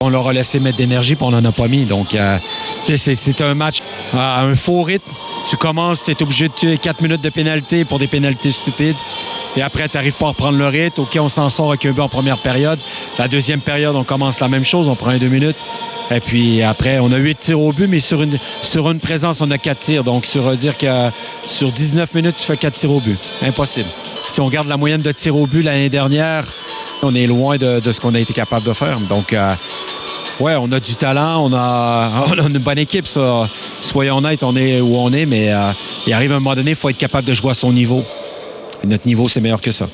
on leur a laissé mettre d'énergie puis on n'en a pas mis. Donc, c'est un match à un faux rythme. Tu commences, tu es obligé de tuer 4 minutes de pénalité pour des pénalités stupides. Et après, tu n'arrives pas à reprendre le rythme. OK, on s'en sort avec un but en première période. La deuxième période, on commence la même chose. On prend 2 minutes. Et puis après, on a 8 tirs au but, mais sur une présence, on a 4 tirs. Donc, ça veut dire que sur 19 minutes, tu fais 4 tirs au but. Impossible. Si on regarde la moyenne de tirs au but l'année dernière, on est loin de ce qu'on a été capable de faire. Donc, ouais, on a du talent, on a une bonne équipe, ça. Soyons honnêtes, on est où on est, mais il arrive un moment donné, il faut être capable de jouer à son niveau. Et notre niveau, c'est meilleur que ça.